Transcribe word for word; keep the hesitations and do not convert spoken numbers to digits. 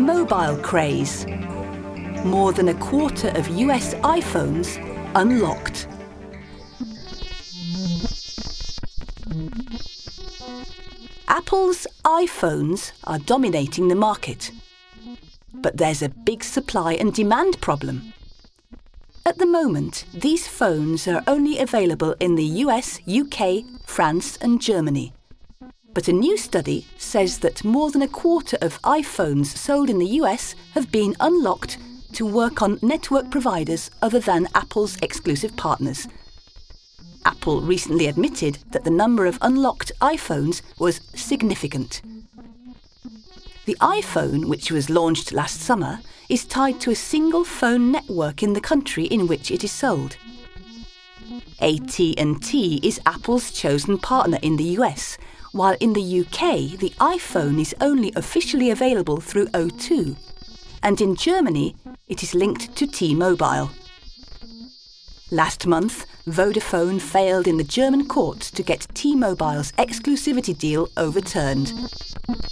mobile craze. More than a quarter of U S iPhones unlocked. Apple's iPhones are dominating the market. But there's a big supply and demand problem. At the moment, these phones are only available in the U S, U K, France and Germany. But a new study says that more than a quarter of iPhones sold in the U S have been unlocked to work on network providers other than Apple's exclusive partners. Apple recently admitted that the number of unlocked iPhones was significant. The iPhone, which was launched last summer, is tied to a single phone network in the country in which it is sold. A T and T is Apple's chosen partner in the U S, while in the U K the iPhone is only officially available through O two, and in Germany it is linked to T-Mobile. Last month, Vodafone failed in the German courts to get T-Mobile's exclusivity deal overturned.